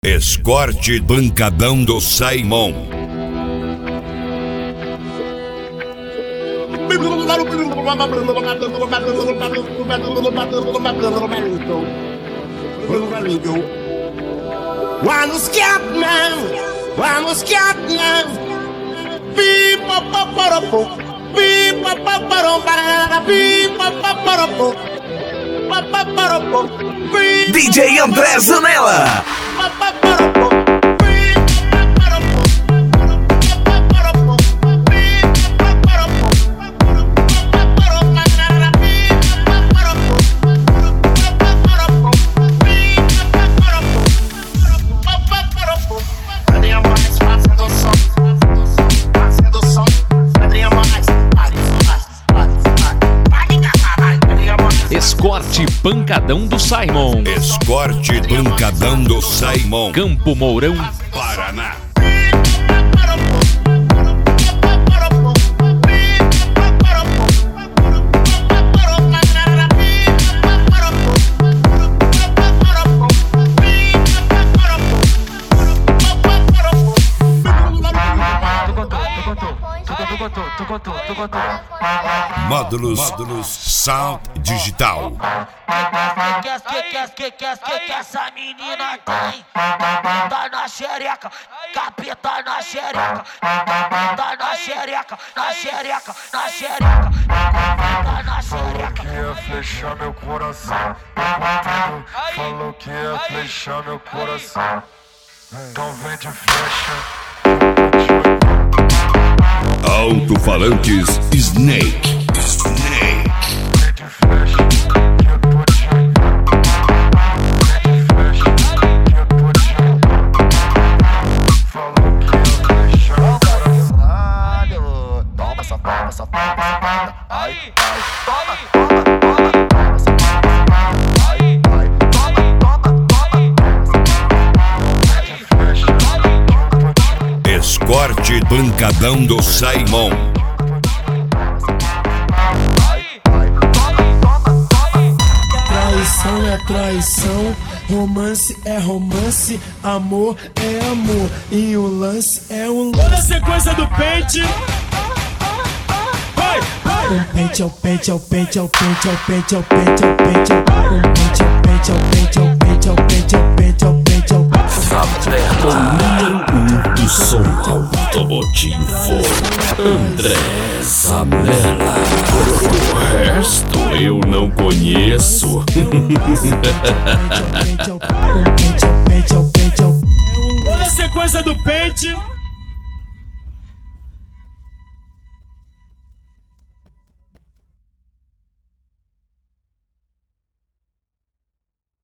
Escorte Pancadão do Simon. Vamos Catman, vamos Catman. Pipa paparopo, pipa paparopo, pipa paparopo, paparopo. DJ André Zanella. Escorte Pancadão do Simon. Escorte Pancadão do Simon. Campo Mourão, Paraná. Módulos Sound Digital. Que essa menina tem? Tá na xereca, capeta na xereca. Tá na xereca, na xereca, na xereca. Tá na xereca. Falou que ia flechar meu coração. Falou que ia flechar meu coração. Então vem de flecha. Alto-falantes Snake. Vem de flecha. Que eu tô te vem de flecha. Que eu tô te falou que ia flechar meu coração. Toma safada, safada, safada. Ai, ai, toma, ai, ai, Vem de flecha. Que eu tô te Escorte Pancadão do Simon. Traição é traição, romance é romance, amor é amor, e o lance é um lance. Toda a sequência do pente. Vai, vai. O pente é o pente, é o pente, é o pente, é o pente, é o pente, é o pente, é o pente, é o pente, é o pente, é o pente, é o pente, é o pente, é o pente, é o pente. Número 1 do som automotivo, André Zanella. O resto eu não conheço. Toda a sequência do pente.